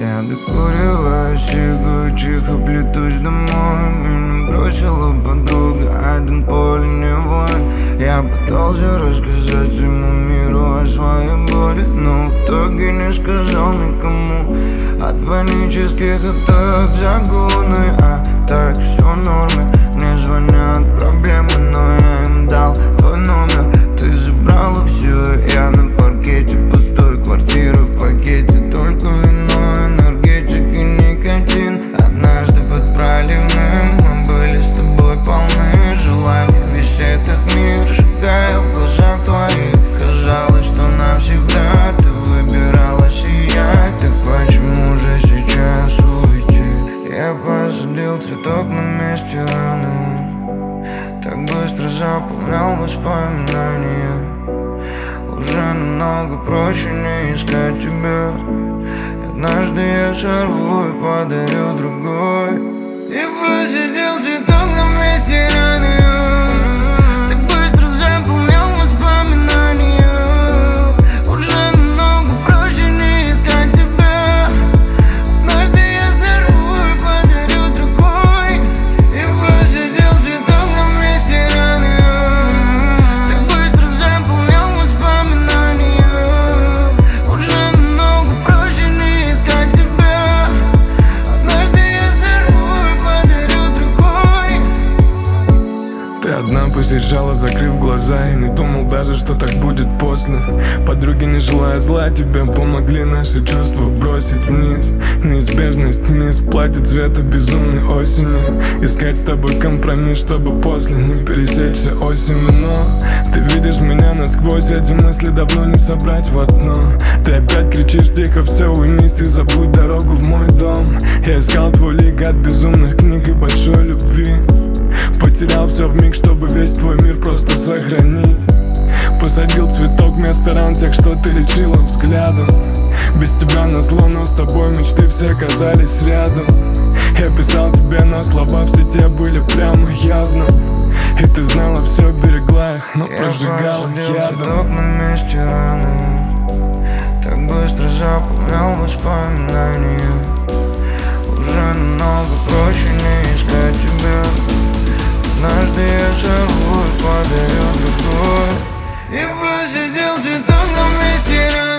Я докуриваю сигару, тихо плетусь домой. Меня бросила подруга, один поле не воин. Я пытался рассказать всему миру о своей боли, но в итоге не сказал никому. От панических атак загоны, а так все в норме. Мне звонят проблемы, но я им дал твой номер. Ты забрала все, я на паркете пустой квартиры в пакете, только вино, энергетик и никотин. Однажды под проливным мы были с тобой полны желаний. Весь этот мир сжигая в глазах твоих. Казалось, что навсегда ты выбирала сиять. Так почему же сейчас уйти? Я посадил цветок на месте раны, так быстро заполнял воспоминания. Уже намного проще не искать тебя. Однажды я сорву и подарю другой. И посидел цветок на месте раны, так быстро заполнял воспоминания. Уже намного проще не искать тебя. Однажды я сорву и подарю другой. И посидел цветок на месте раны, так быстро заполнял воспоминания. Уже намного проще не искать тебя. Однажды я сорву и подарю другой. Ты одна посижала, закрыв глаза, и не думал даже, что так будет после. Подруги, не желая зла, тебе помогли наши чувства бросить вниз. Неизбежность мисс платье цвета безумной осени. Искать с тобой компромисс, чтобы после не пересечься осенью. Но ты видишь меня насквозь, эти мысли давно не собрать в одно. Ты опять кричишь тихо, все уймись и забудь дорогу в мой дом. Я искал твой лик от безумных книг и большой любви. Потерял все вмиг, чтобы весь твой мир просто сохранить. Посадил цветок вместо ран тех, что ты лечила взглядом. Без тебя назло, но с тобой мечты все оказались рядом. Я писал тебе, но слова все те были прямо явно. И ты знала все, берегла их, но прожигала ядом. Цветок на месте раны, так быстро заполнял воспоминания. Уже намного проще не искать тебя. Однажды я сорву и подарю другой. И посидел цветок на месте раны.